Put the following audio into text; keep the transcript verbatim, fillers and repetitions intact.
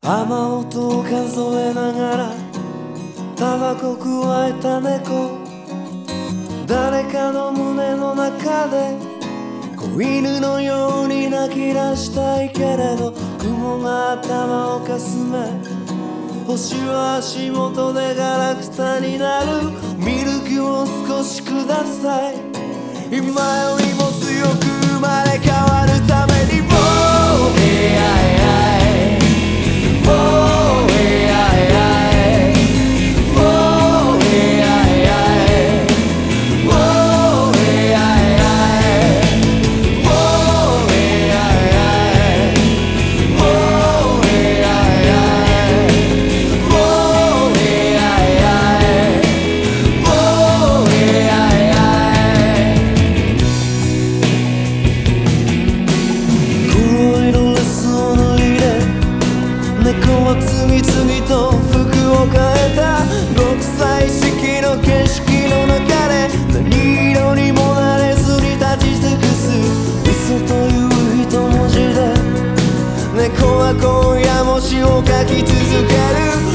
雨音を数えながらタバコくわえた猫、誰かの胸の中で子犬のように泣き出したいけれど、雲が頭をかすめ、星は足元でガラクタになる。ミルクを少しください、今よりも強く生まれ変わるために。もうえい次々と服を変えた極彩色の景色の中で何色にもなれずに立ち尽くす嘘という一文字で猫は今夜も詩を書き続ける。